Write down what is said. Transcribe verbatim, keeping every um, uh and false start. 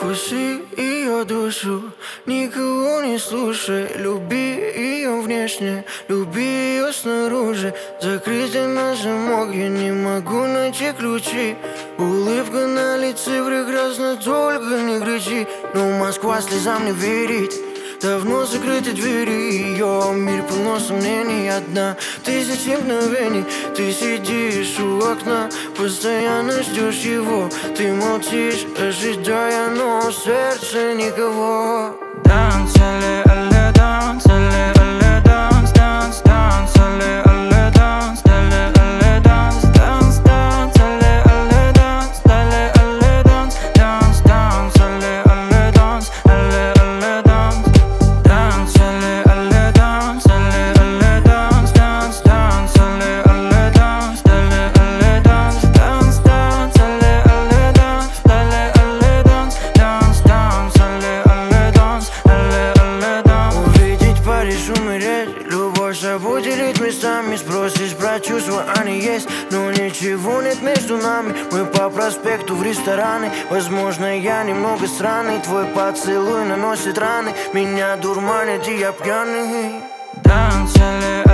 Вкуси ее душу, никого не слушай. Люби ее внешне, люби ее снаружи. Закрытый на замок, я не могу найти ключи. Улыбка на лице прекрасна, только не кричи. Но Москва слезам не верит. Давно закрыты двери, ее мир полно сомнений. Одна тысяча мгновений. Ты сидишь у окна, постоянно ждешь его. Ты молчишь, ожидая, но в сердце никого. Dance, alle, alle, dance, alle, alle, dance, dance, dance, alle, alle, dance, alle, alle, dance, dance, dance, alle, alle, dance, alle, alle, dance, dance, dance, alle, alle, dance, alle, alle, dance, dance, alle, alle, dance, alle, alle, dance, dance, dance, alle, alle, dance, alle, alle, dance, dance, dance, alle, alle, dance, alle, alle, dance, dance, dance, alle, alle, dance. Увидеть Париж, умереть, любовь собой делить местами. Спросишь про чувства, они есть, но ничего нет между нами. Мы по проспекту в рестораны. Возможно, я немного странный. Твой поцелуй наносит раны. Меня дурманит, и я пьяный. Dance, alle,